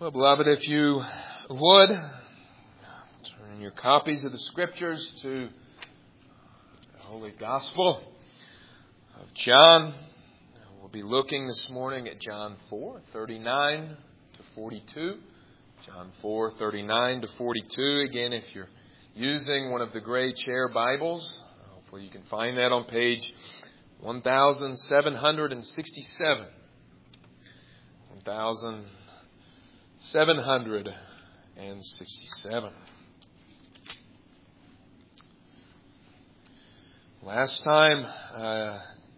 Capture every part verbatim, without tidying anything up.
Well, beloved, if you would, turn your copies of the Scriptures to the Holy Gospel of John. We'll be looking this morning at John four, thirty-nine to forty-two. John four, thirty-nine to forty-two. Again, if you're using one of the gray chair Bibles, hopefully you can find that on page one thousand seven hundred sixty-seven. one thousand seven hundred sixty-seven. Last time uh,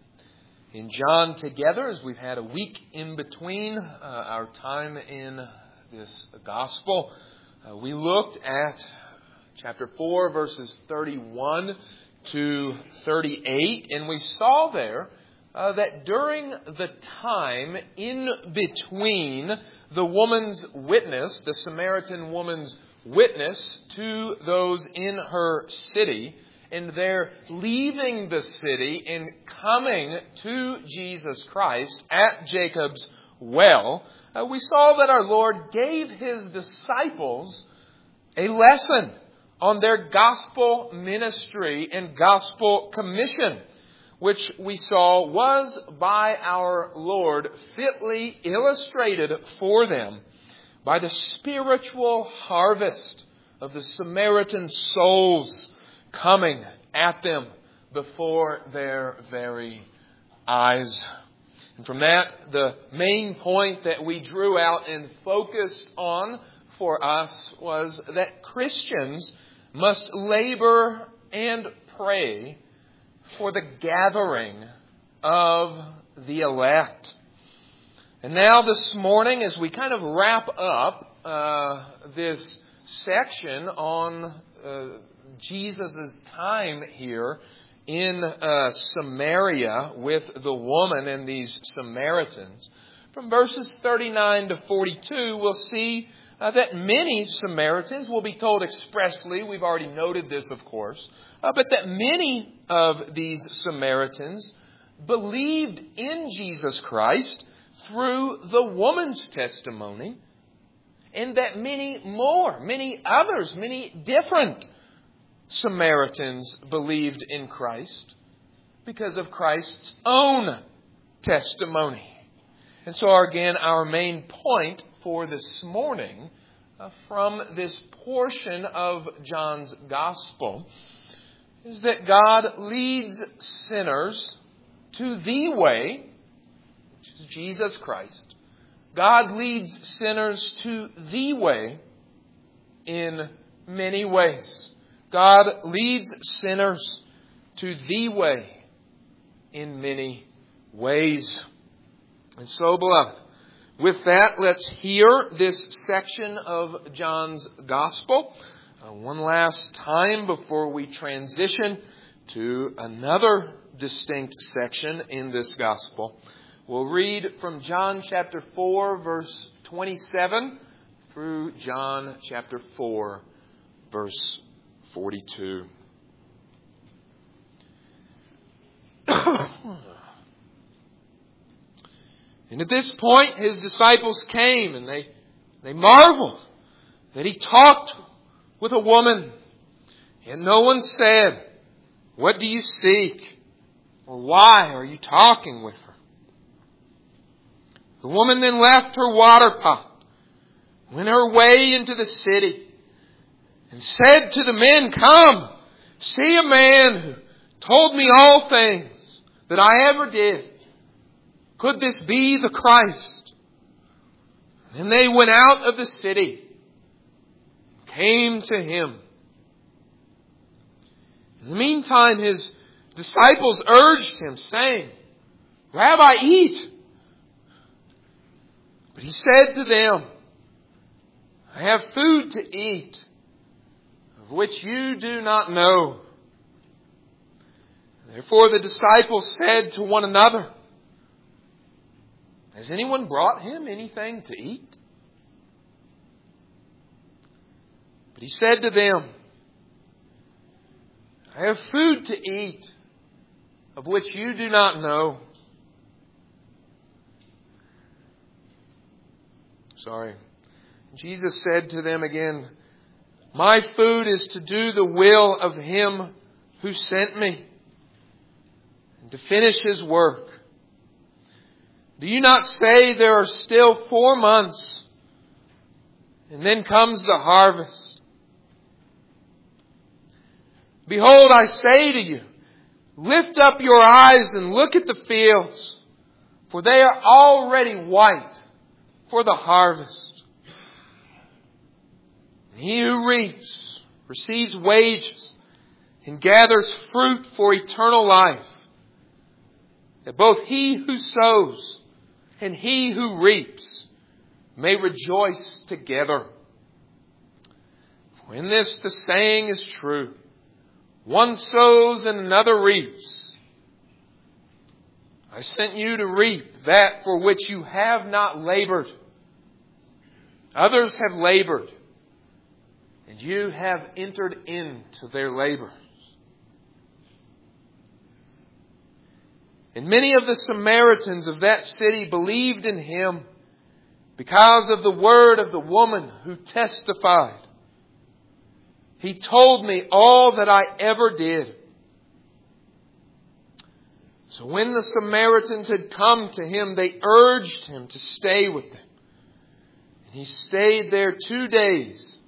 in John together, as we've had a week in between uh, our time in this gospel, uh, we looked at chapter four, verses thirty-one to thirty-eight, and we saw there Uh, that during the time in between the woman's witness, the Samaritan woman's witness to those in her city, and their leaving the city and coming to Jesus Christ at Jacob's well, uh, we saw that our Lord gave His disciples a lesson on their gospel ministry and gospel commission, which we saw was by our Lord fitly illustrated for them by the spiritual harvest of the Samaritan souls coming at them before their very eyes. And from that, the main point that we drew out and focused on for us was that Christians must labor and pray for the gathering of the elect. And now this morning, as we kind of wrap up uh, this section on uh, Jesus' time here in uh, Samaria with the woman and these Samaritans, from verses thirty-nine to forty-two, we'll see uh, that many Samaritans will be told expressly, we've already noted this, of course, Uh, but that many of these Samaritans believed in Jesus Christ through the woman's testimony, and that many more, many others, many different Samaritans believed in Christ because of Christ's own testimony. And so again, our main point for this morning uh, from this portion of John's Gospel is that God leads sinners to the way, which is Jesus Christ. God leads sinners to the way in many ways. God leads sinners to the way in many ways. And so, beloved, with that, let's hear this section of John's Gospel Uh, one last time before we transition to another distinct section in this gospel. We'll read from John chapter four, verse twenty-seven, through John chapter four, verse forty-two. And at this point, His disciples came, and they, they marveled that He talked with a woman. And no one said, "What do you seek?" or "Why are you talking with her?" The woman then left her water pot, went her way into the city, and said to the men, "Come, see a man who told me all things that I ever did. Could this be the Christ?" And they went out of the city, came to Him. In the meantime, His disciples urged Him, saying, "Rabbi, eat." But He said to them, "I have food to eat, of which you do not know." Therefore the disciples said to one another, "Has anyone brought Him anything to eat?" But He said to them, "I have food to eat, of which you do not know." Sorry. Jesus said to them again, "My food is to do the will of Him who sent me, and to finish His work. Do you not say there are still four months, and then comes the harvest? Behold, I say to you, lift up your eyes and look at the fields, for they are already white for the harvest. And he who reaps receives wages and gathers fruit for eternal life, that both he who sows and he who reaps may rejoice together. For in this the saying is true, one sows and another reaps. I sent you to reap that for which you have not labored. Others have labored, and you have entered into their labor." And many of the Samaritans of that city believed in Him because of the word of the woman who testified, "He told me all that I ever did." So when the Samaritans had come to Him, they urged Him to stay with them. And He stayed there two days.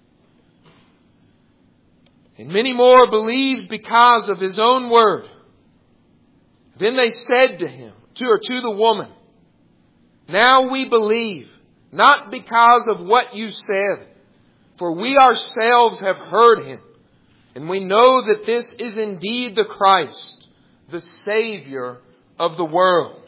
And many more believed because of His own word. Then they said to him, to or to the woman, "Now we believe, not because of what you said, for we ourselves have heard Him, and we know that this is indeed the Christ, the Savior of the world."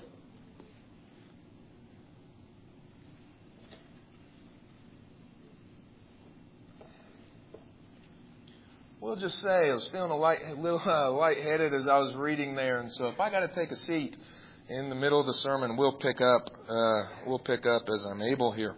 We'll just say I was feeling a light, a little uh, lightheaded as I was reading there, and so if I got to take a seat in the middle of the sermon, we'll pick up. Uh, we'll pick up as I'm able here.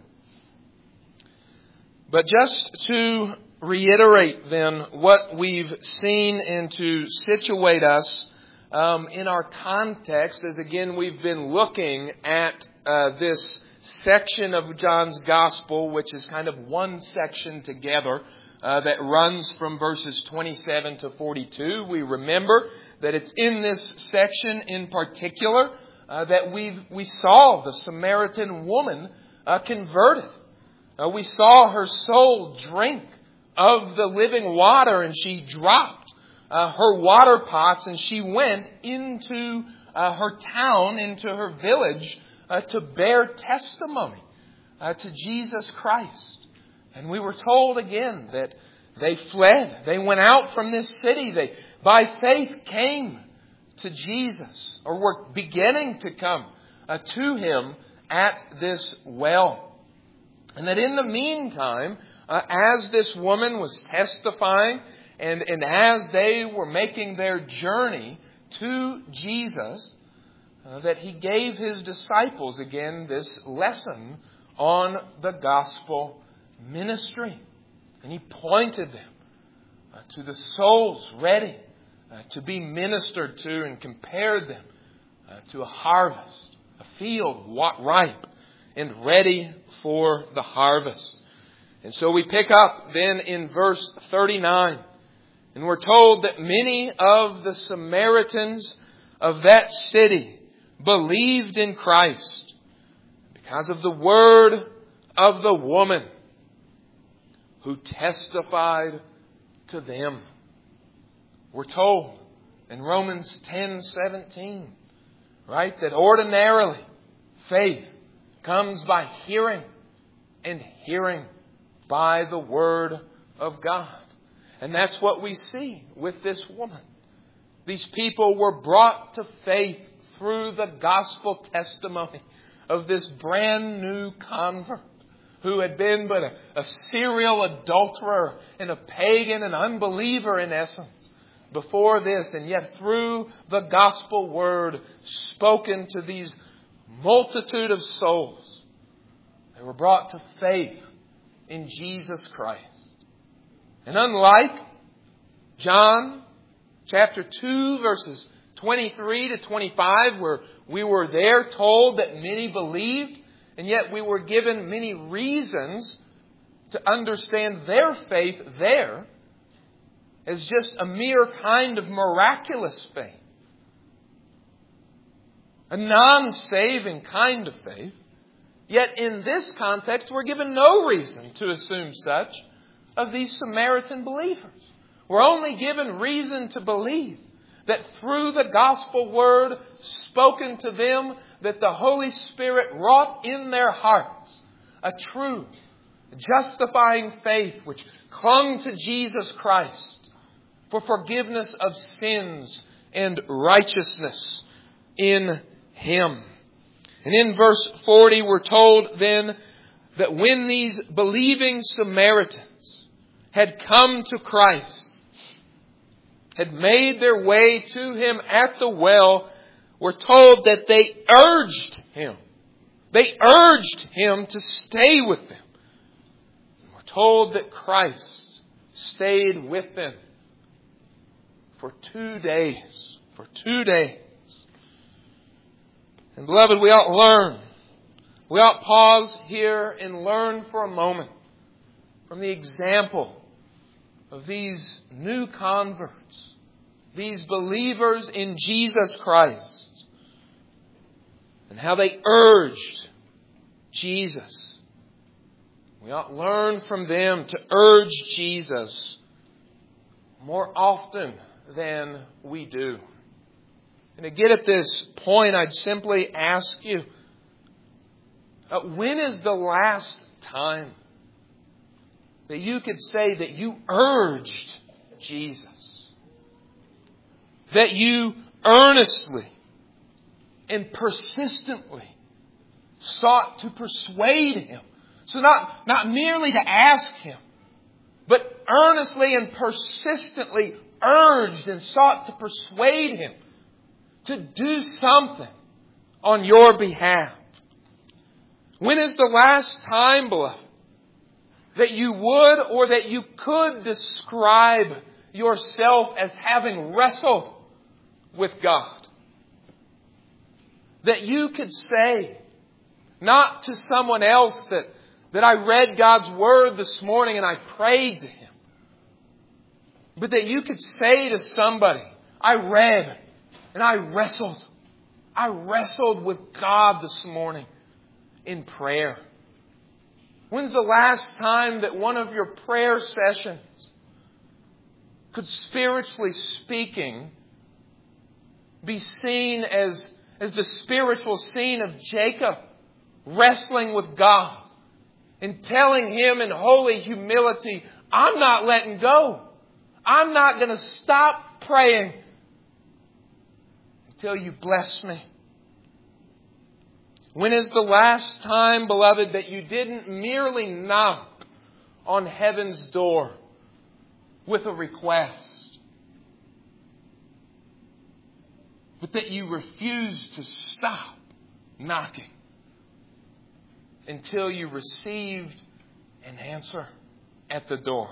But just to reiterate, then, what we've seen and to situate us um, in our context, as again we've been looking at uh, this section of John's Gospel, which is kind of one section together. Uh, that runs from verses twenty-seven to forty-two. We remember that it's in this section in particular uh, that we we saw the Samaritan woman uh, converted. Uh, we saw her soul drink of the living water, and she dropped uh, her water pots and she went into uh, her town, into her village uh, to bear testimony uh, to Jesus Christ. And we were told again that they fled. They went out from this city. They, by faith, came to Jesus, or were beginning to come uh, to Him at this well. And that in the meantime, uh, as this woman was testifying, and, and as they were making their journey to Jesus, uh, that He gave His disciples again this lesson on the gospel ministry. And He pointed them uh, to the souls ready uh, to be ministered to, and compared them uh, to a harvest, a field ripe and ready for the harvest. And so we pick up then in verse thirty-nine, and we're told that many of the Samaritans of that city believed in Christ because of the word of the woman who testified to them. We're told in Romans ten seventeen, right, that ordinarily faith comes by hearing, and hearing by the word of God. And that's what we see with this woman. These people were brought to faith through the gospel testimony of this brand new convert, who had been but a, a serial adulterer and a pagan and unbeliever in essence before this. And yet through the gospel word spoken to these multitude of souls, they were brought to faith in Jesus Christ. And unlike John chapter two verses twenty-three to twenty-five, where we were there told that many believed, and yet we were given many reasons to understand their faith there as just a mere kind of miraculous faith. A non-saving kind of faith. Yet in this context, we're given no reason to assume such of these Samaritan believers. We're only given reason to believe that through the gospel word spoken to them, that the Holy Spirit wrought in their hearts a true, justifying faith which clung to Jesus Christ for forgiveness of sins and righteousness in Him. And in verse forty, we're told then that when these believing Samaritans had come to Christ, had made their way to Him at the well, we're told that they urged Him. They urged Him to stay with them. We're told that Christ stayed with them for two days. For two days. And beloved, we ought learn. We ought pause here and learn for a moment from the example of these new converts, these believers in Jesus Christ, and how they urged Jesus. We ought learn from them to urge Jesus more often than we do. And to get at this point, I'd simply ask you, uh, when is the last time that you could say that you urged Jesus? That you earnestly and persistently sought to persuade Him. So not, not merely to ask Him, but earnestly and persistently urged and sought to persuade Him to do something on your behalf. When is the last time, beloved, that you would or that you could describe yourself as having wrestled with God? That you could say, not to someone else that, that I read God's Word this morning and I prayed to Him, but that you could say to somebody, I read and I wrestled. I wrestled with God this morning in prayer. When's the last time that one of your prayer sessions could, spiritually speaking, be seen as, as the spiritual scene of Jacob wrestling with God and telling Him in holy humility, I'm not letting go. I'm not going to stop praying until you bless me. When is the last time, beloved, that you didn't merely knock on heaven's door with a request, but that you refused to stop knocking until you received an answer at the door?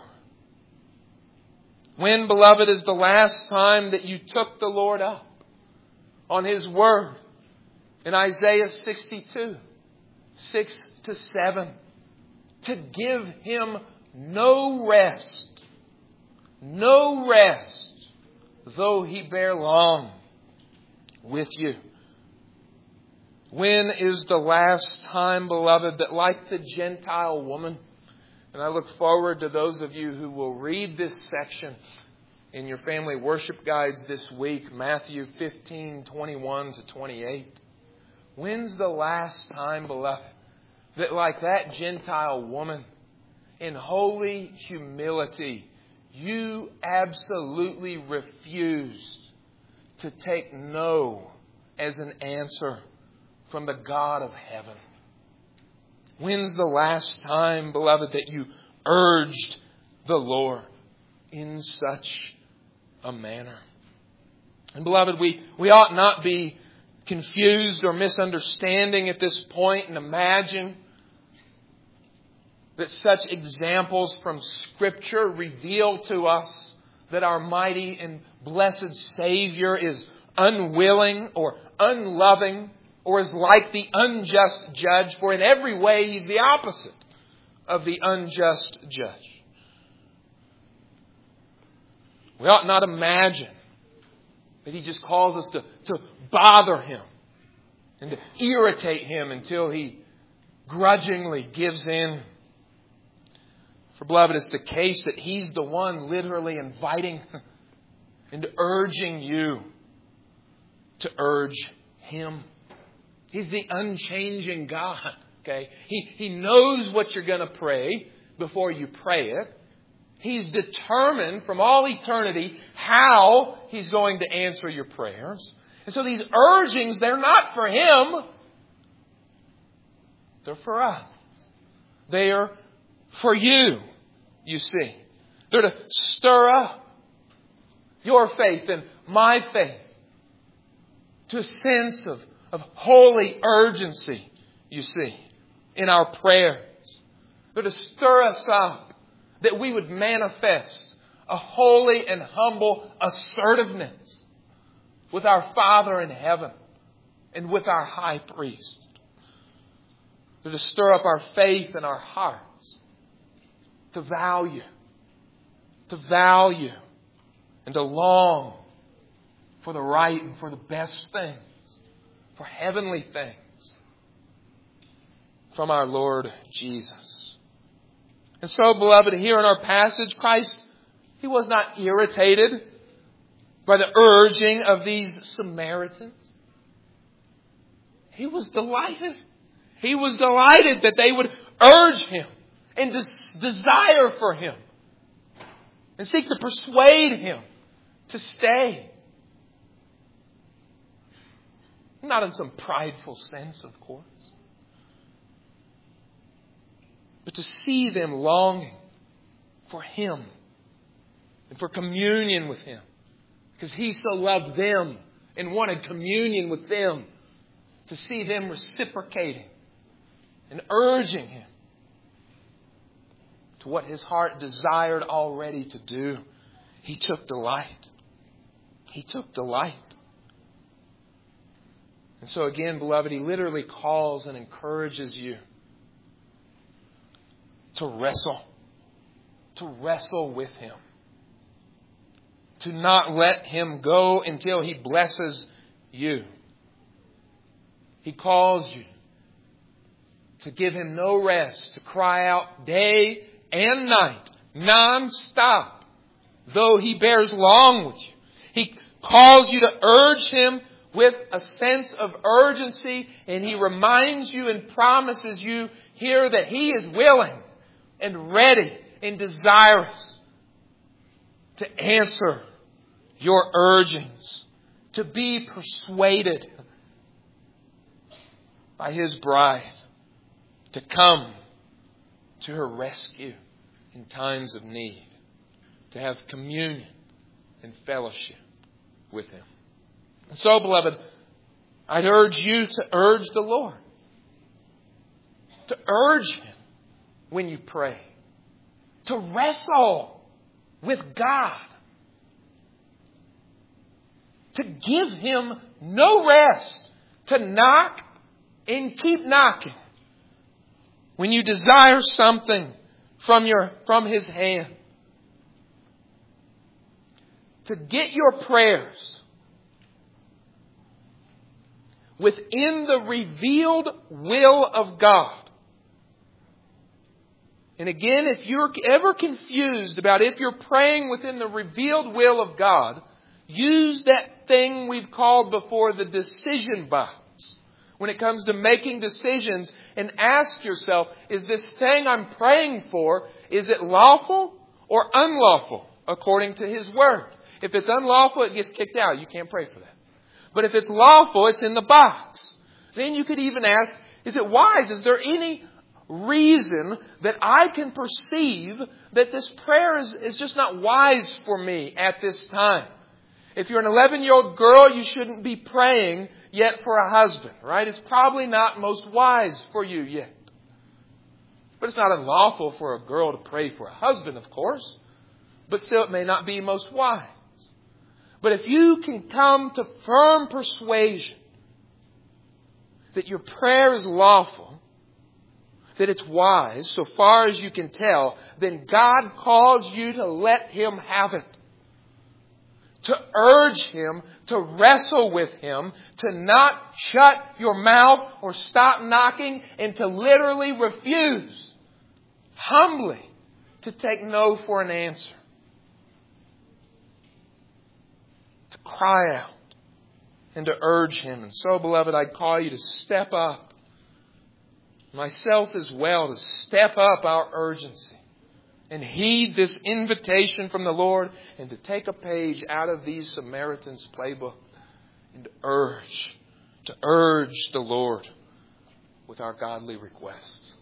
When, beloved, is the last time that you took the Lord up on His Word in Isaiah sixty-two, six to seven, to give Him no rest, no rest, though He bear long with you? When is the last time, beloved, that like the Gentile woman, and I look forward to those of you who will read this section in your family worship guides this week, Matthew fifteen, twenty-one to twenty-eight. When's the last time, beloved, that like that Gentile woman, in holy humility, you absolutely refused to take no as an answer from the God of heaven? When's the last time, beloved, that you urged the Lord in such a manner? And beloved, we, we ought not be confused or misunderstanding at this point and imagine that such examples from Scripture reveal to us that our mighty and blessed Savior is unwilling or unloving or is like the unjust judge, for in every way He's the opposite of the unjust judge. We ought not imagine that He just calls us to, to bother Him and to irritate Him until He grudgingly gives in. For beloved, it's the case that He's the one literally inviting and urging you to urge Him. He's the unchanging God. Okay? He, he knows what you're going to pray before you pray it. He's determined from all eternity how He's going to answer your prayers. And so these urgings, they're not for Him. They're for us. They are for you, you see. They're to stir up your faith and my faith to a sense of, of holy urgency, you see, in our prayers. They're to stir us up that we would manifest a holy and humble assertiveness with our Father in heaven and with our high priest. They're to stir up our faith in our hearts, to value, to value and to long for the right and for the best things, for heavenly things from our Lord Jesus. And so, beloved, here in our passage, Christ, He was not irritated by the urging of these Samaritans. He was delighted. He was delighted that they would urge Him and des- desire for Him and seek to persuade Him to stay. Not in some prideful sense, of course, but to see them longing for Him and for communion with Him, because He so loved them and wanted communion with them, to see them reciprocating and urging Him to what His heart desired already to do. He took delight. He took delight. And so again, beloved, He literally calls and encourages you to wrestle. To wrestle with Him. To not let Him go until He blesses you. He calls you to give Him no rest, to cry out day and night, non-stop, though He bears long with you. He calls you to urge Him with a sense of urgency, and He reminds you and promises you here that He is willing and ready and desirous to answer your urgings, to be persuaded by His bride to come to her rescue in times of need, to have communion and fellowship with Him. And so, beloved, I'd urge you to urge the Lord. To urge Him when you pray. To wrestle with God. To give Him no rest. To knock and keep knocking. When you desire something from your from His hand. To get your prayers within the revealed will of God. And again, if you're ever confused about if you're praying within the revealed will of God, use that thing we've called before the decision box. When it comes to making decisions, and ask yourself, is this thing I'm praying for, is it lawful or unlawful according to His Word? If it's unlawful, it gets kicked out. You can't pray for that. But if it's lawful, it's in the box. Then you could even ask, is it wise? Is there any reason that I can perceive that this prayer is, is just not wise for me at this time? If you're an eleven-year-old girl, you shouldn't be praying yet for a husband, right? It's probably not most wise for you yet. But it's not unlawful for a girl to pray for a husband, of course. But still, it may not be most wise. But if you can come to firm persuasion that your prayer is lawful, that it's wise, so far as you can tell, then God calls you to let Him have it. To urge Him, to wrestle with Him, to not shut your mouth or stop knocking, and to literally refuse, humbly, to take no for an answer. To cry out and to urge Him. And so, beloved, I'd call you to step up. Myself as well, to step up our urgency. And heed this invitation from the Lord, and to take a page out of these Samaritans' playbook and to urge, to urge the Lord with our godly requests.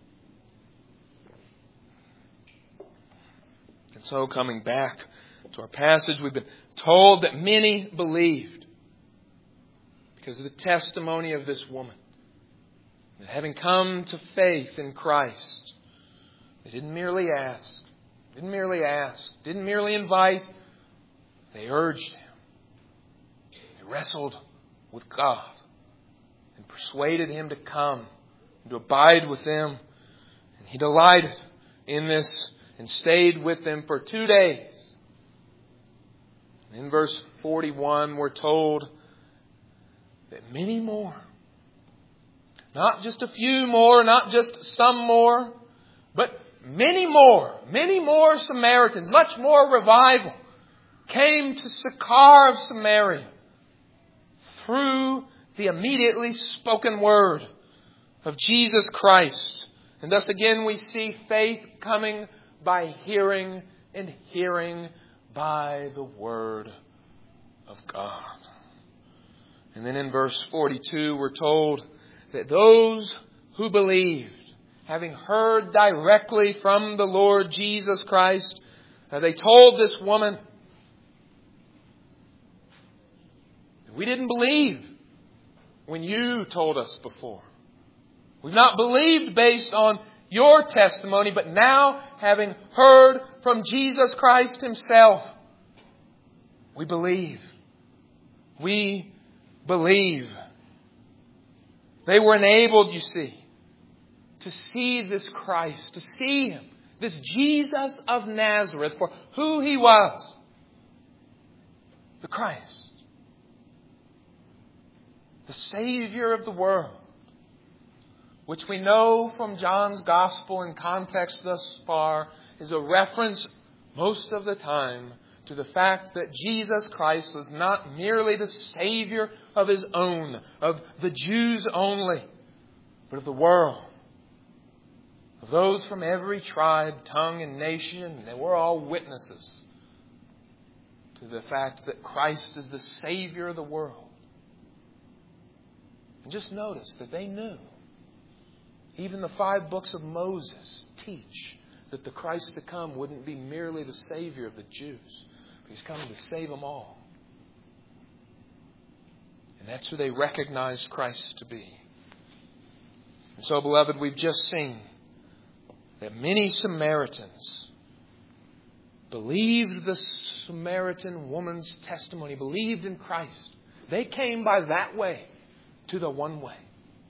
And so, coming back to our passage, we've been told that many believed because of the testimony of this woman. That having come to faith in Christ, they didn't merely ask, didn't merely ask, didn't merely invite. They urged Him. They wrestled with God and persuaded Him to come and to abide with them. And He delighted in this and stayed with them for two days. In verse forty-one, we're told that many more, not just a few more, not just some more, but many more, many more Samaritans, much more revival came to Sychar of Samaria through the immediately spoken word of Jesus Christ. And thus again we see faith coming by hearing, and hearing by the word of God. And then in verse forty-two we're told that those who believed, having heard directly from the Lord Jesus Christ, uh, they told this woman, we didn't believe when you told us before. We've not believed based on your testimony, but now, having heard from Jesus Christ Himself, we believe. We believe. They were enabled, you see, to see this Christ, to see Him, this Jesus of Nazareth, for who He was, the Christ, the Savior of the world, which we know from John's Gospel in context thus far is a reference most of the time to the fact that Jesus Christ was not merely the Savior of His own, of the Jews only, but of the world. Of those from every tribe, tongue, and nation. They were all witnesses to the fact that Christ is the Savior of the world. And just notice that they knew. Even the five books of Moses teach that the Christ to come wouldn't be merely the Savior of the Jews. He's coming to save them all. And that's who they recognized Christ to be. And so, beloved, we've just seen that many Samaritans believed the Samaritan woman's testimony, believed in Christ. They came by that way to the one way.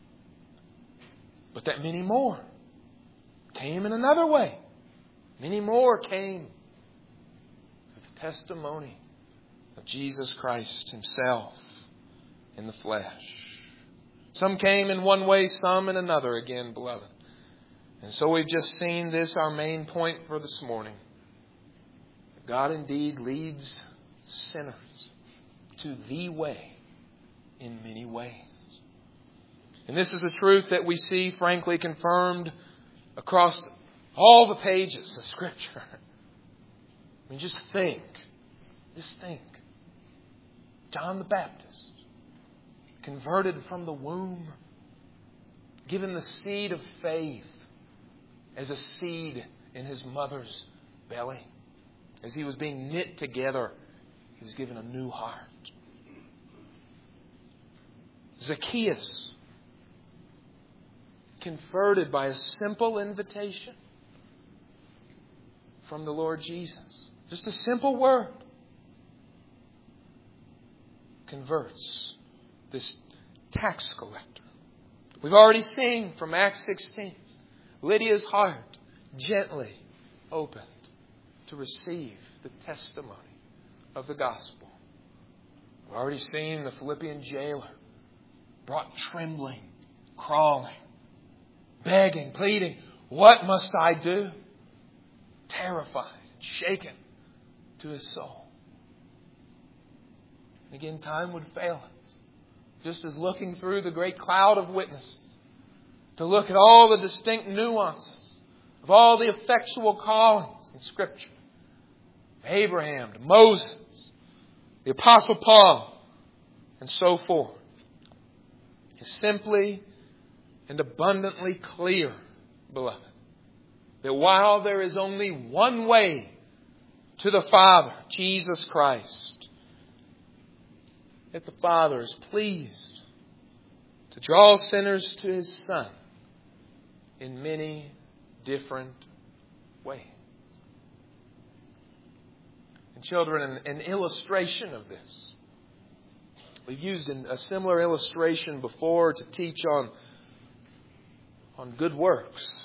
But that many more came in another way. Many more came with the testimony of Jesus Christ Himself in the flesh. Some came in one way, some in another again, beloved. And so we've just seen this, our main point for this morning. God indeed leads sinners to the way in many ways. And this is a truth that we see, frankly, confirmed across all the pages of Scripture. I mean, just think. Just think. John the Baptist, converted from the womb, given the seed of faith as a seed in his mother's belly. As he was being knit together, he was given a new heart. Zacchaeus, converted by a simple invitation from the Lord Jesus. Just a simple word converts this tax collector. We've already seen from Acts sixteen Lydia's heart gently opened to receive the testimony of the gospel. We've already seen the Philippian jailer brought trembling, crawling, begging, pleading, "What must I do?" Terrified, shaken to his soul. And again, time would fail us. Just as looking through the great cloud of witnesses, to look at all the distinct nuances of all the effectual callings in Scripture. Abraham, to Moses, the Apostle Paul, and so forth. Is simply and abundantly clear, beloved, that while there is only one way to the Father, Jesus Christ, that the Father is pleased to draw sinners to His Son in many different ways. And children, an, an illustration of this. We've used a similar illustration before to teach on, on good works.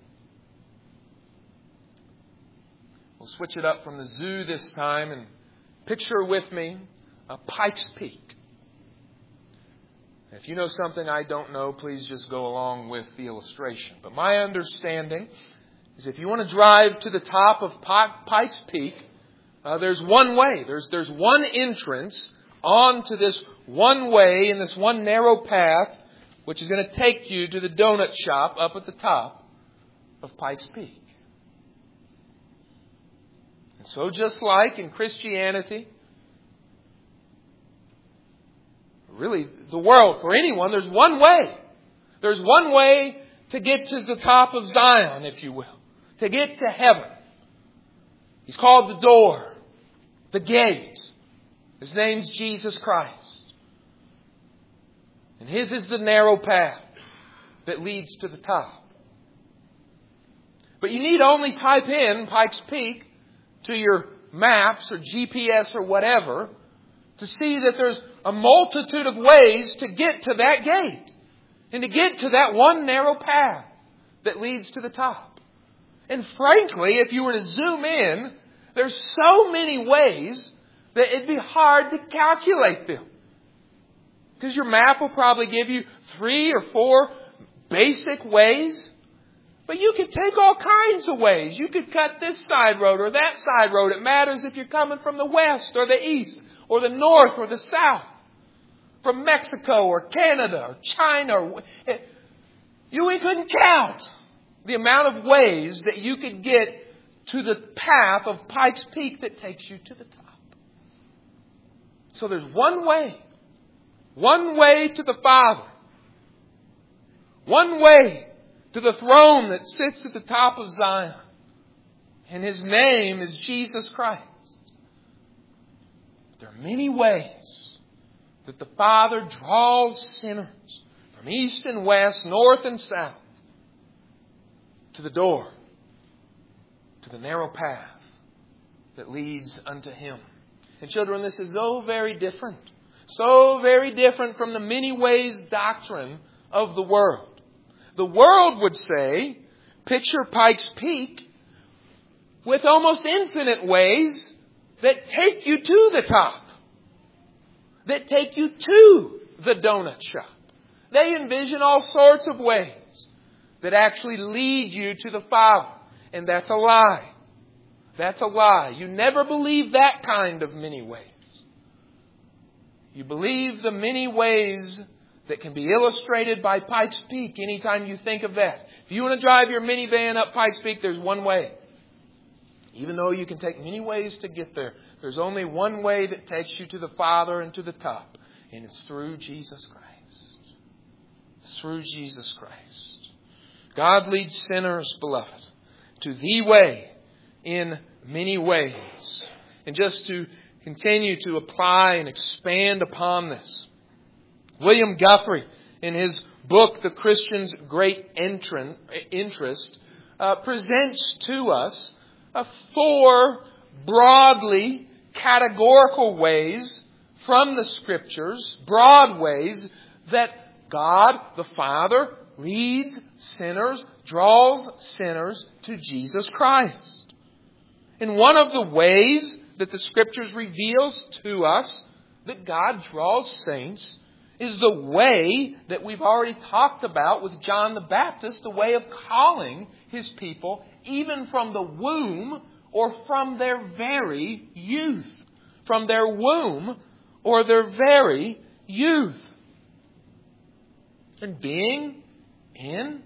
We'll switch it up from the zoo this time and picture with me a Pikes Peak. If you know something I don't know, please just go along with the illustration. But my understanding is if you want to drive to the top of Pikes Peak, uh, there's one way. There's, there's one entrance onto this one way in this one narrow path, which is going to take you to the donut shop up at the top of Pikes Peak. And so just like in Christianity, really the world, for anyone, there's one way. There's one way to get to the top of Zion, if you will. To get to heaven. He's called the door, the gate. His name's Jesus Christ. And His is the narrow path that leads to the top. But you need only type in Pikes Peak to your maps or G P S or whatever to see that there's a multitude of ways to get to that gate and to get to that one narrow path that leads to the top. And frankly, if you were to zoom in, there's so many ways that it'd be hard to calculate them. Because your map will probably give you three or four basic ways. But you could take all kinds of ways. You could cut this side road or that side road. It matters if you're coming from the west or the east or the north or the south. From Mexico or Canada or China. Or, you we couldn't count the amount of ways that you could get to the path of Pikes Peak that takes you to the top. So there's one way. One way to the Father. One way to the throne that sits at the top of Zion. And His name is Jesus Christ. But there are many ways that the Father draws sinners from east and west, north and south, to the door, to the narrow path that leads unto Him. And children, this is so very different. So very different from the many ways doctrine of the world. The world would say, picture Pikes Peak with almost infinite ways that take you to the top. That take you to the donut shop. They envision all sorts of ways that actually lead you to the Father. And that's a lie. That's a lie. You never believe that kind of many ways. You believe the many ways that can be illustrated by Pikes Peak anytime you think of that. If you want to drive your minivan up Pikes Peak, there's one way. Even though you can take many ways to get there, there's only one way that takes you to the Father and to the top. And it's through Jesus Christ. It's through Jesus Christ. God leads sinners, beloved, to the way in many ways. And just to continue to apply and expand upon this, William Guthrie, in his book, The Christian's Great Entrant, Interest, uh, presents to us uh, four broadly categorical ways from the Scriptures, broad ways that God, the Father, leads sinners, draws sinners to Jesus Christ. And one of the ways that the Scriptures reveals to us that God draws saints is the way that we've already talked about with John the Baptist, the way of calling His people even from the womb or from their very youth. From their womb or their very youth. And being in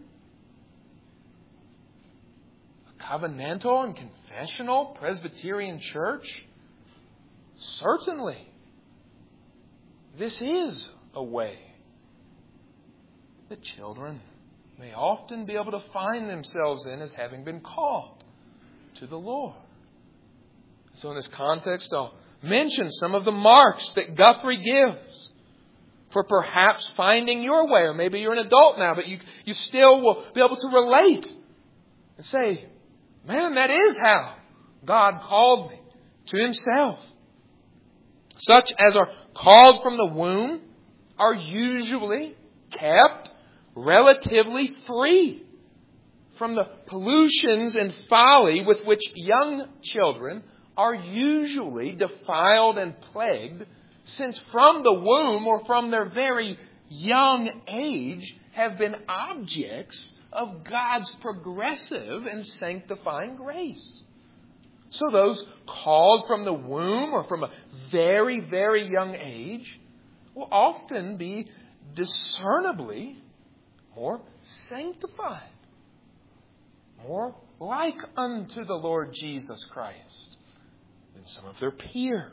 a covenantal and confessional Presbyterian church, certainly this is a way that children may often be able to find themselves in as having been called to the Lord. So in this context, I'll mention some of the marks that Guthrie gives for perhaps finding your way. Or maybe you're an adult now, but you, you still will be able to relate and say, man, that is how God called me to Himself. Such as are called from the womb are usually kept relatively free from the pollutions and folly with which young children are usually defiled and plagued, since from the womb or from their very young age have been objects of God's progressive and sanctifying grace. So those called from the womb or from a very, very young age will often be discernibly more sanctified, more like unto the Lord Jesus Christ than some of their peers.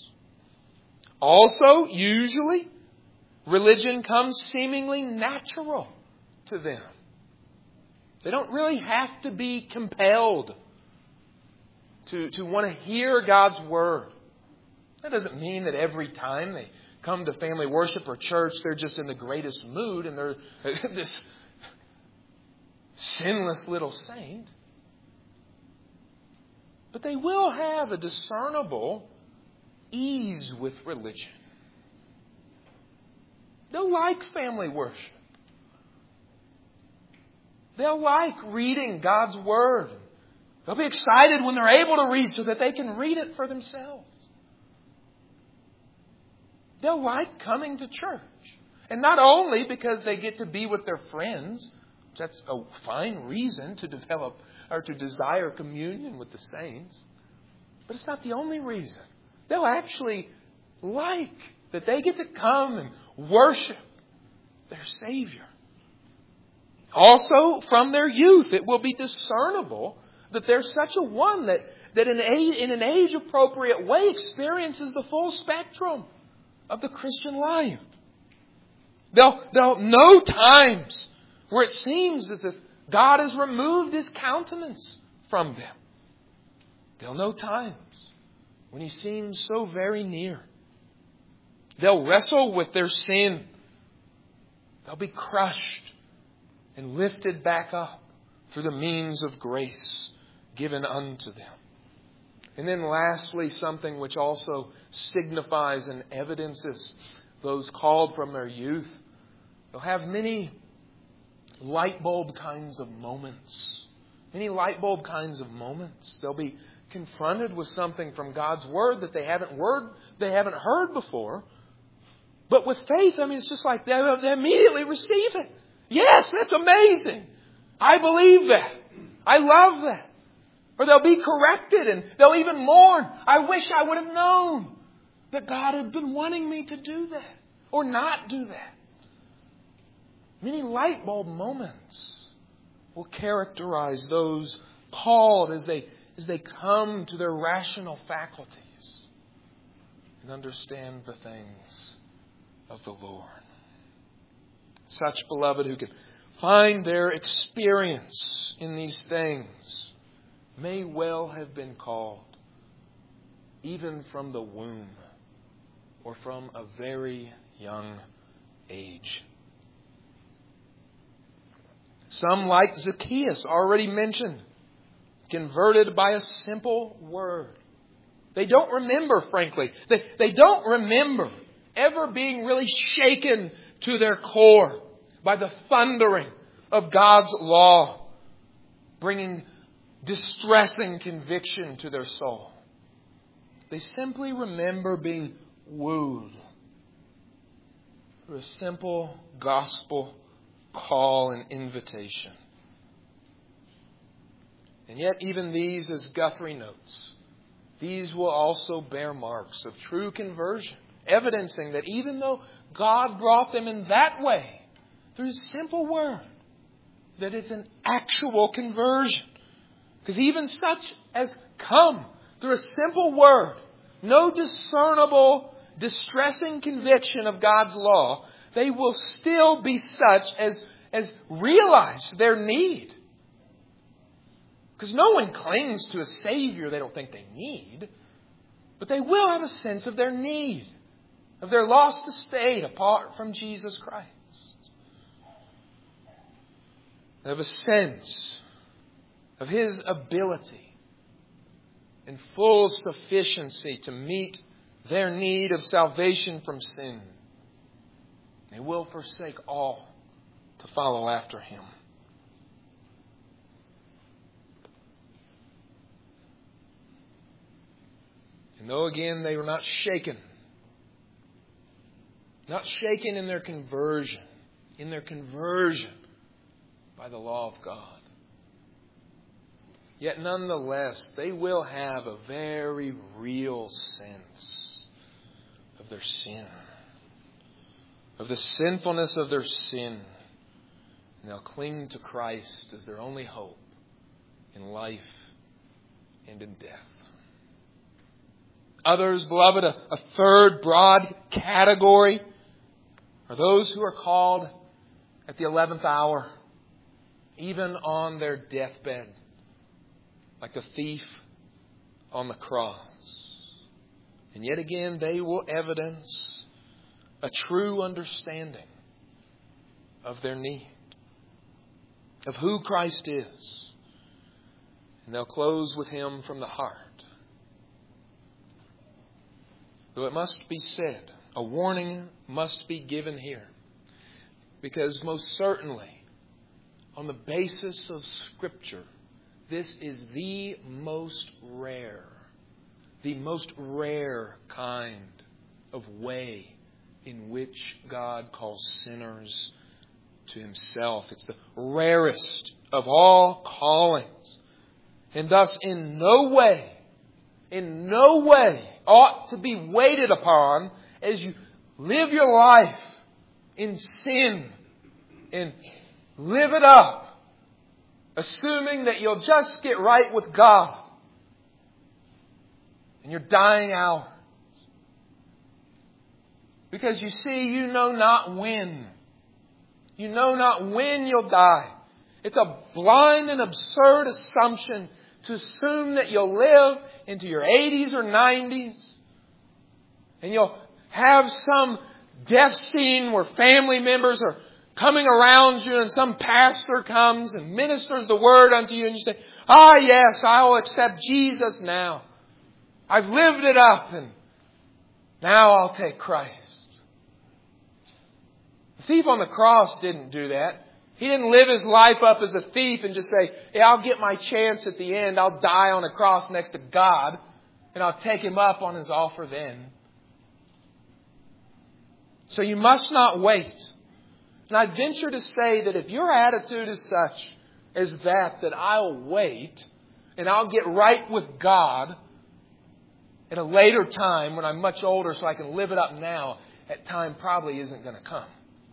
Also, usually, religion comes seemingly natural to them. They don't really have to be compelled to, to want to hear God's Word. That doesn't mean that every time they come to family worship or church, they're just in the greatest mood and they're this sinless little saint. But they will have a discernible ease with religion. They'll like family worship. They'll like reading God's Word. They'll be excited when they're able to read so that they can read it for themselves. They'll like coming to church. And not only because they get to be with their friends, that's a fine reason to develop or to desire communion with the saints, but it's not the only reason. They'll actually like that they get to come and worship their Savior. Also, from their youth, it will be discernible that there's such a one that, that in, a, in an age-appropriate way experiences the full spectrum of the Christian life. They'll, they'll know times where it seems as if God has removed His countenance from them. They'll know times when He seems so very near. They'll wrestle with their sin. They'll be crushed and lifted back up through the means of grace given unto them. And then lastly, something which also signifies and evidences those called from their youth. They'll have many light bulb kinds of moments. Many light bulb kinds of moments. They'll be confronted with something from God's Word that they haven't word they haven't heard before. But with faith, I mean, it's just like they, they immediately receive it. Yes, that's amazing. I believe that. I love that. Or they'll be corrected and they'll even mourn. I wish I would have known that God had been wanting me to do that or not do that. Many light bulb moments will characterize those called as they, as they come to their rational faculties and understand the things of the Lord. Such, beloved, who can find their experience in these things may well have been called even from the womb or from a very young age. Some, like Zacchaeus, already mentioned, converted by a simple word. They don't remember, frankly. They, they don't remember ever being really shaken to their core by the thundering of God's law bringing distressing conviction to their soul. They simply remember being wooed through a simple gospel call and invitation. And yet even these, as Guthrie notes, these will also bear marks of true conversion, evidencing that even though God brought them in that way, through a simple word, that it's an actual conversion. Because even such as come through a simple word, no discernible, distressing conviction of God's law, they will still be such as, as realize their need. Because no one clings to a Savior they don't think they need. But they will have a sense of their need, of their lost estate apart from Jesus Christ. They have a sense of His ability and full sufficiency to meet their need of salvation from sin. They will forsake all to follow after Him. And though again they were not shaken, not shaken in their conversion, in their conversion by the law of God, yet nonetheless they will have a very real sense of their sin, of the sinfulness of their sin. And they'll cling to Christ as their only hope in life and in death. Others, beloved, a, a third broad category are those who are called at the eleventh hour, even on their deathbed, like the thief on the cross. And yet again, they will evidence a true understanding of their need, of who Christ is. And they'll close with Him from the heart. Though it must be said, a warning must be given here. Because most certainly, on the basis of Scripture, this is the most rare, the most rare kind of way in which God calls sinners to Himself. It's the rarest of all callings. And thus in no way, in no way ought to be waited upon as you live your life in sin and live it up, assuming that you'll just get right with God in your dying hours. Because you see, you know not when. You know not when you'll die. It's a blind and absurd assumption to assume that you'll live into your eighties or nineties and you'll have some death scene where family members are coming around you and some pastor comes and ministers the word unto you and you say, ah, yes, I will accept Jesus now. I've lived it up and now I'll take Christ. The thief on the cross didn't do that. He didn't live his life up as a thief and just say, hey, I'll get my chance at the end. I'll die on a cross next to God and I'll take Him up on His offer then. So you must not wait. And I venture to say that if your attitude is such as that, that I'll wait and I'll get right with God at a later time when I'm much older so I can live it up now, that time probably isn't going to come.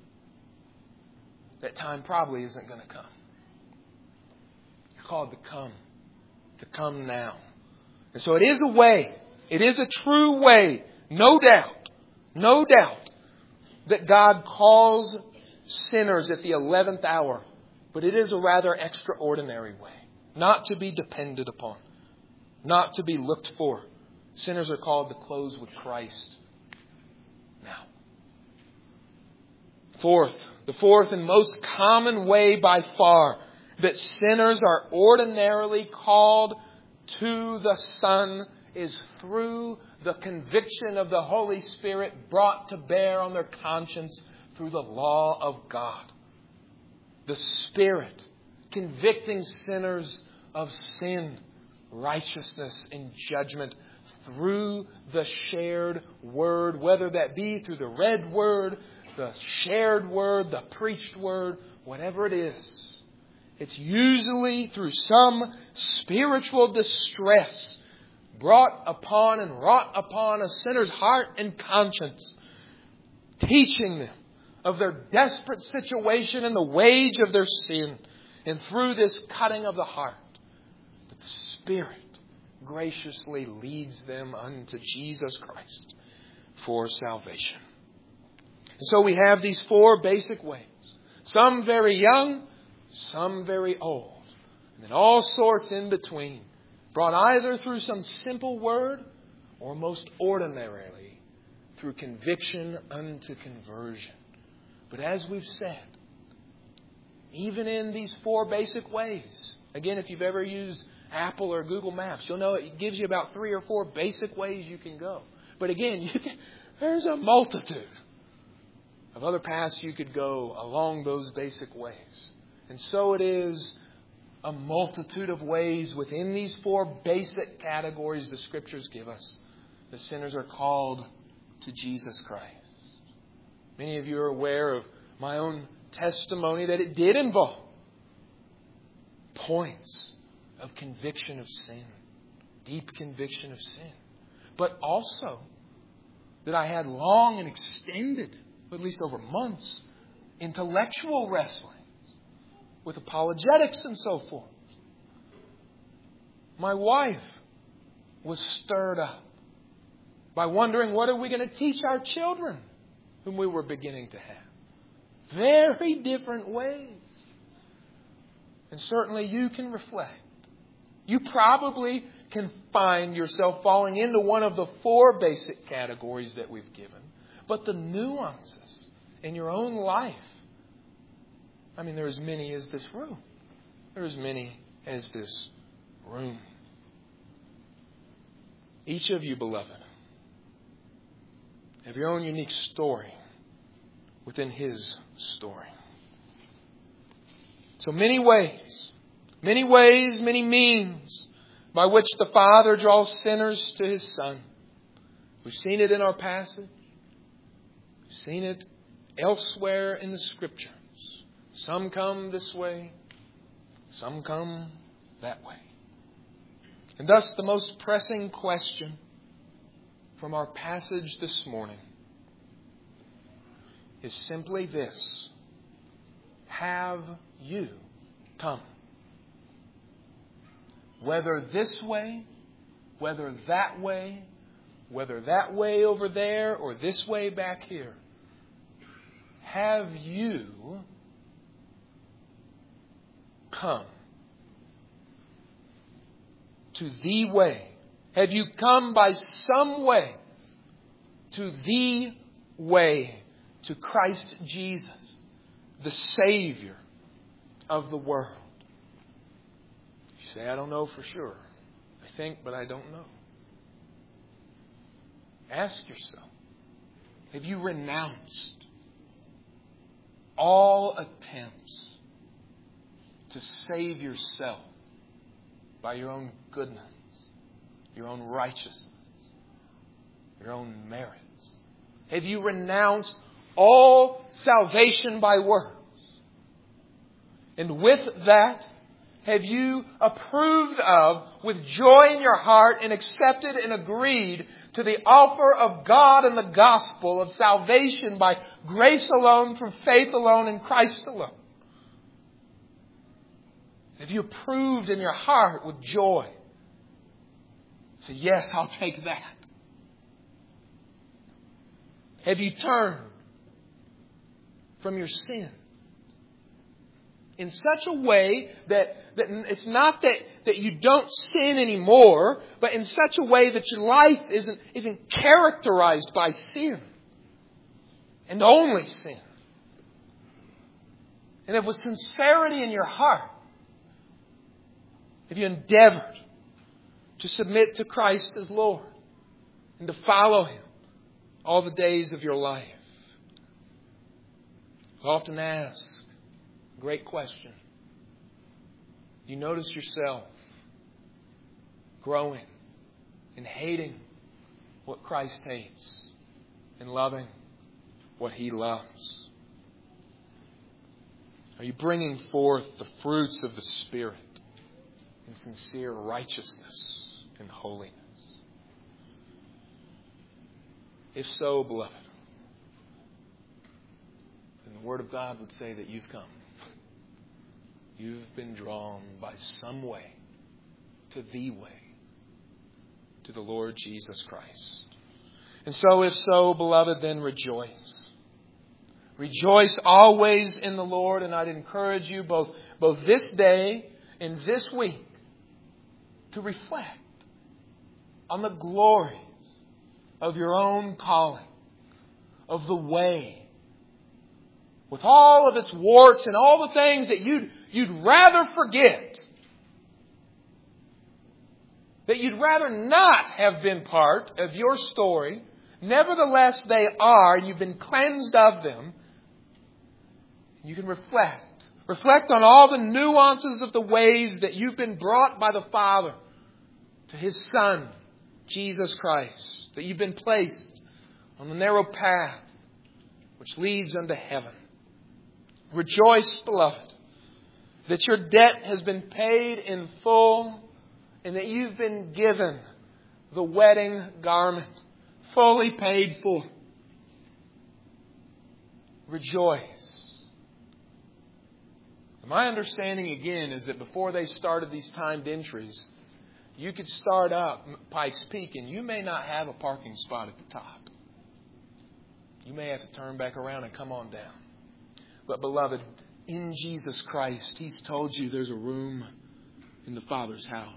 That time probably isn't going to come. You're called to come. To come now. And so it is a way. It is a true way. No doubt. No doubt. That God calls sinners at the eleventh hour. But it is a rather extraordinary way. Not to be depended upon. Not to be looked for. Sinners are called to close with Christ now. Fourth. The fourth and most common way by far that sinners are ordinarily called to the Son is through the conviction of the Holy Spirit brought to bear on their conscience through the law of God. The Spirit convicting sinners of sin, righteousness, and judgment through the shared word, whether that be through the read word, the shared word, the preached word, whatever it is. It's usually through some spiritual distress brought upon and wrought upon a sinner's heart and conscience, teaching them of their desperate situation and the wage of their sin. And through this cutting of the heart, that the Spirit graciously leads them unto Jesus Christ for salvation. And so we have these four basic ways. Some very young, some very old, and then all sorts in between, brought either through some simple word or most ordinarily through conviction unto conversion. But as we've said, even in these four basic ways, again, if you've ever used Apple or Google Maps, you'll know it gives you about three or four basic ways you can go. But again, you can, there's a multitude of other paths you could go along those basic ways. And so it is a multitude of ways within these four basic categories the Scriptures give us. The sinners are called to Jesus Christ. Many of you are aware of my own testimony that it did involve points of conviction of sin, deep conviction of sin. But also that I had long and extended, at least over months, intellectual wrestling with apologetics and so forth. My wife was stirred up by wondering, what are we going to teach our children whom we were beginning to have? Very different ways. And certainly you can reflect. You probably can find yourself falling into one of the four basic categories that we've given. But the nuances in your own life, I mean, there are as many as this room. There are as many as this room. Each of you, beloved, have your own unique story within His story. So many ways, many ways, many means by which the Father draws sinners to His Son. We've seen it in our passage. We've seen it elsewhere in the Scriptures. Some come this way, some come that way. And thus the most pressing question from our passage this morning is simply this: have you come? Whether this way, whether that way, whether that way over there or this way back here, have you come to the way? Have you come by some way to the way, to Christ Jesus, the Savior of the world? You say, I don't know for sure. I think, but I don't know. Ask yourself, have you renounced all attempts to save yourself by your own goodness, your own righteousness, your own merits? Have you renounced all salvation by works? And with that, have you approved of, with joy in your heart, and accepted and agreed to the offer of God and the gospel of salvation by grace alone, through faith alone, in Christ alone? Have you approved in your heart with joy? Say, yes, I'll take that. Have you turned from your sin in such a way that, that it's not that, that you don't sin anymore, but in such a way that your life isn't, isn't characterized by sin and only sin? And if with sincerity in your heart, if you endeavored to submit to Christ as Lord and to follow Him all the days of your life, I often ask a great question: You notice yourself growing and hating what Christ hates and loving what He loves? Are you bringing forth the fruits of the Spirit in sincere righteousness and holiness? If so, beloved, then the Word of God would say that you've come. You've been drawn by some way to the way, to the Lord Jesus Christ. And so, if so, beloved, then rejoice. Rejoice always in the Lord, and I'd encourage you both, both this day and this week to reflect on the glories of your own calling, of the way, with all of its warts and all the things that you'd, you'd rather forget, that you'd rather not have been part of your story. Nevertheless, they are, and you've been cleansed of them. You can reflect. Reflect on all the nuances of the ways that you've been brought by the Father to His Son, Jesus Christ. That you've been placed on the narrow path which leads unto heaven. Rejoice, beloved, that your debt has been paid in full and that you've been given the wedding garment, fully paid for. Rejoice. My understanding again is that before they started these timed entries, you could start up Pikes Peak and you may not have a parking spot at the top. You may have to turn back around and come on down. But beloved, in Jesus Christ, He's told you there's a room in the Father's house.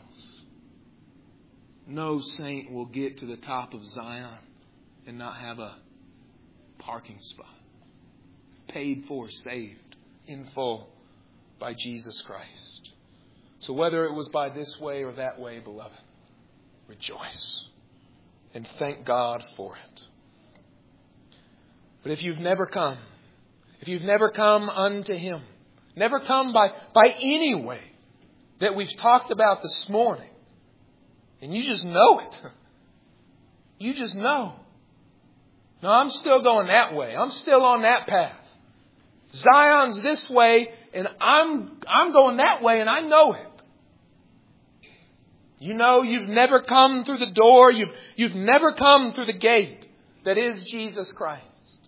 No saint will get to the top of Zion and not have a parking spot. Paid for, saved in full by Jesus Christ. So whether it was by this way or that way, beloved, rejoice and thank God for it. But if you've never come, if you've never come unto Him, never come by, by any way that we've talked about this morning, and you just know it. You just know. No, I'm still going that way. I'm still on that path. Zion's this way, and I'm I'm going that way, and I know it. You know you've never come through the door. You've, you've never come through the gate that is Jesus Christ.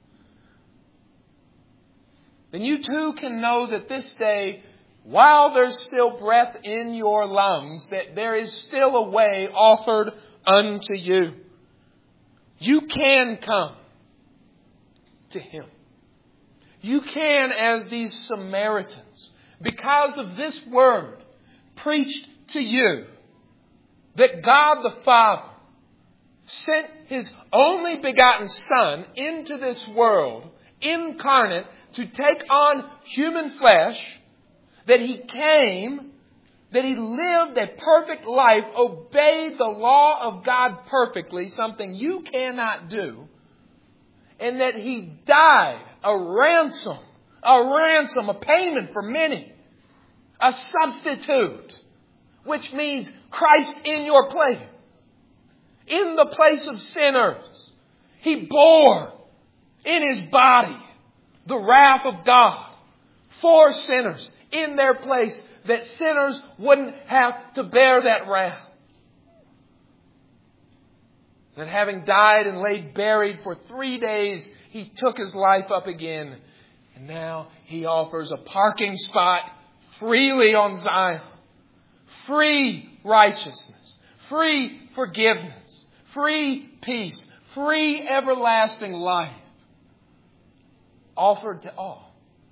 Then you too can know that this day, while there's still breath in your lungs, that there is still a way offered unto you. You can come to Him. You can, as these Samaritans, because of this word preached to you, that God the Father sent His only begotten Son into this world, incarnate, to take on human flesh, that He came, that He lived a perfect life, obeyed the law of God perfectly, something you cannot do, and that He died a ransom, a ransom, a payment for many, a substitute, which means Christ in your place, in the place of sinners. He bore in His body the wrath of God for sinners in their place, that sinners wouldn't have to bear that wrath. That having died and laid buried for three days, He took His life up again. And now He offers a parking spot freely on Zion. Free righteousness, free forgiveness, free peace, free everlasting life. Offered to all.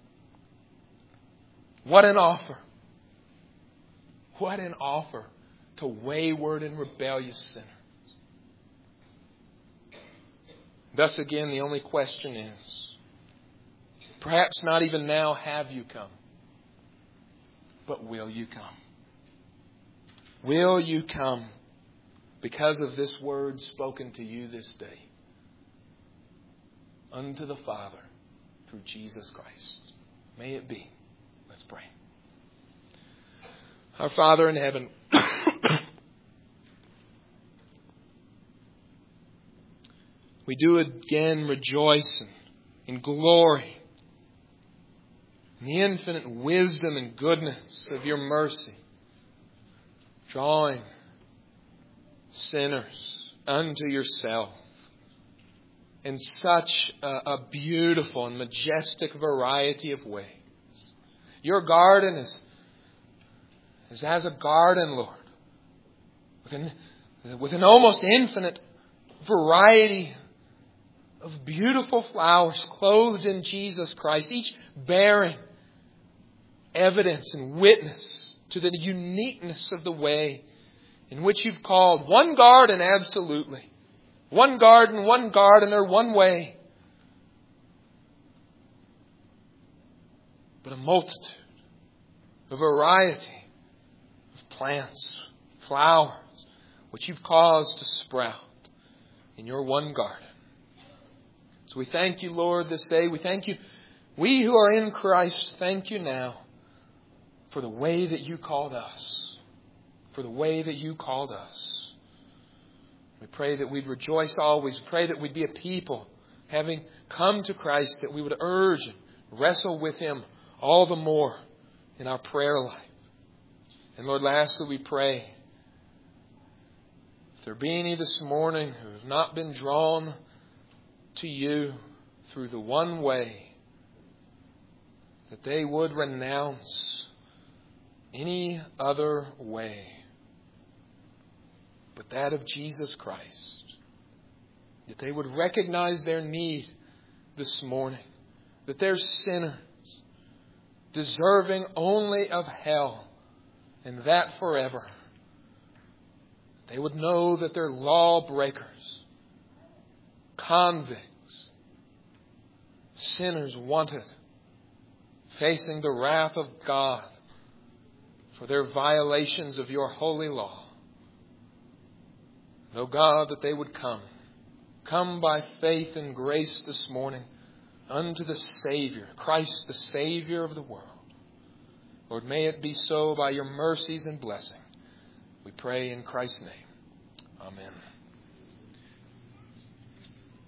What an offer. What an offer to wayward and rebellious sinners. Thus again, the only question is, perhaps not even now have you come, but will you come? Will you come because of this word spoken to you this day unto the Father through Jesus Christ? May it be. Let's pray. Our Father in heaven, we do again rejoice in, in glory, in the infinite wisdom and goodness of your mercy, drawing sinners unto yourself in such a, a beautiful and majestic variety of ways. Your garden is, is as a garden, Lord, with an, with an almost infinite variety of beautiful flowers clothed in Jesus Christ, each bearing evidence and witness to the uniqueness of the way in which you've called one garden absolutely. One garden, one gardener, one way. But a multitude, a variety of plants, flowers, which you've caused to sprout in your one garden. So we thank you, Lord, this day. We thank you. We who are in Christ, thank you now for the way that you called us. For the way that you called us. We pray that we'd rejoice always. We pray that we'd be a people, having come to Christ, that we would urge and wrestle with Him all the more in our prayer life. And Lord, lastly, we pray, if there be any this morning who have not been drawn to you through the one way, that they would renounce any other way but that of Jesus Christ. That they would recognize their need this morning. That they're sinners, deserving only of hell, and that forever. They would know that they're lawbreakers, convicts, sinners wanted, facing the wrath of God for their violations of your holy law. Oh God, that they would come. Come by faith and grace this morning unto the Savior, Christ the Savior of the world. Lord, may it be so by your mercies and blessing. We pray in Christ's name. Amen.